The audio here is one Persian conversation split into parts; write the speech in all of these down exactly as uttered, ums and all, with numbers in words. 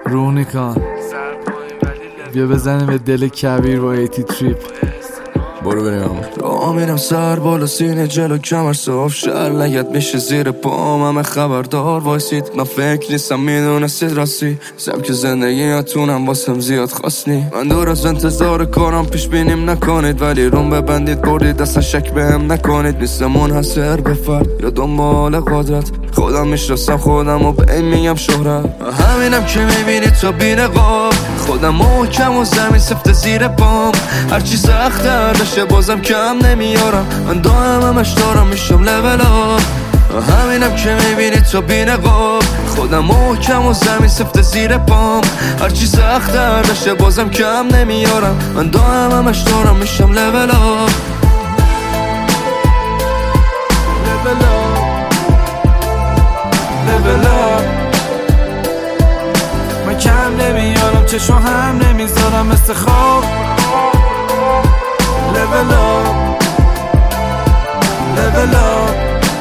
رونیکان بیا بزنیم به دل کبیر با ایتی تریپ. برو بریم همون را میرم سر بالا سینه جلو کمر صاف شر لگت میشه زیر پام همه خبردار وایسید من فکر نیستم میدونستید راستی سبک زندگی یاتونم واسم زیاد خواستنی من دور از انتظار کارم پیش بینیم نکنید ولی روم ببندید بردید اصلا شک بهم نکنید نیستم منحصر به فرد یا دنبال قدرت خودم میشناسم خودم و به این میگم شهرت همینم که میبینید تا بی‌نقاب خودم محکم و زمین سفت زیر پام هرچی سخت‌تر بشه بازم کم نمیارم من دائم همش دارم میشم لول آپ همینم که میبینید تا بی‌نقاب خودم محکم و زمین سفت زیر پام هرچی سخت‌تر بشه بازم کم نمیارم من دائم همش دارم میشم لول آپ لول آپ لول آپ من کم نمیارم چشم هم نمیذارم مثل خواب level up level up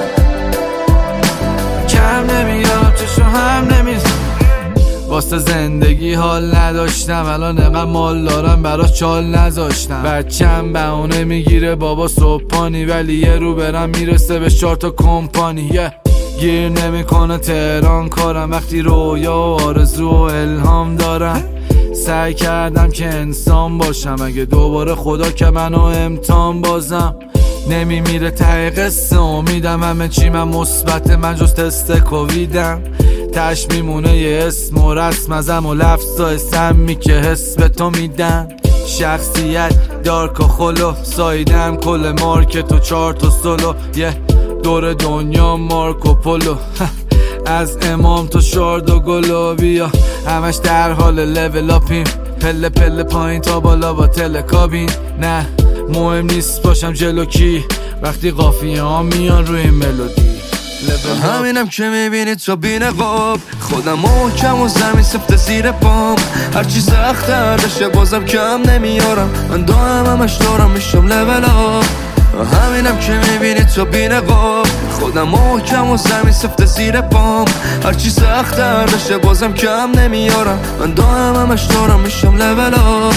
کم نمیارم چشم هم نمیذارم واسه زندگی حال نداشتم الان انقدر مال دارم براش چال نذاشتم بچم بهونه میگیره بابا صبحانی ولی یه رو برم میرسه به چهار تا کمپانی yeah. گیر نمیکنه تهران کارم وقتی رویا و آرزو و الهام دارم سعی کردم که انسان باشم اگه دوباره خدا که منو امتحان بازم نمیمیره ته قصه امیدم همه چی من مثبت من جز تست کوویدم تش میمونه یه اسم و رسم ازم و لفظای سمی که حس به تو میدن شخصیت دارک و خلو سایدم کل مارکت و چهار تا سولو یه دور دنیا مارکو پولو از امام تا شارد و گلو بیا همش در حال لول اپیم پله پله پایین تا بالا با تلکابین نه مهم نیست باشم جلو کی وقتی قافیه ها میان روی این ملودی همینم که میبینید تا بی‌نقاب خودم محکم و زمین سفت زیر پام هرچی سخت‌تر بشه بازم کم نمیارم من دائم همش دارم میشم لول آپ همینم که میبینید تا بی‌نقاب خودم محکم و زمین سفت زیر پام هرچی سخت‌تر بشه بازم کم نمیارم من دائم همش دارم میشم لول آپ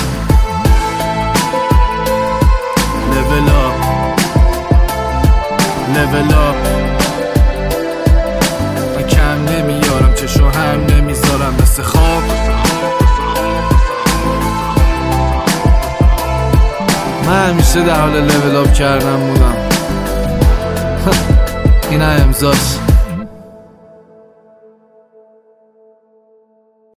لول آپ لول آپ من کم نمیارم چشم هم نمیذارم مثل خواب من همیشه در حال لول آپ کردم بودم این امضاش